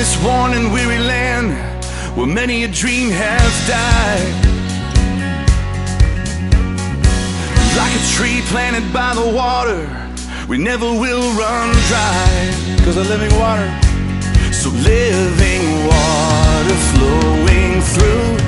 this worn and weary land where many a dream has died. Like a tree planted by the water, we never will run dry, 'cause we're living water. So living water flowing through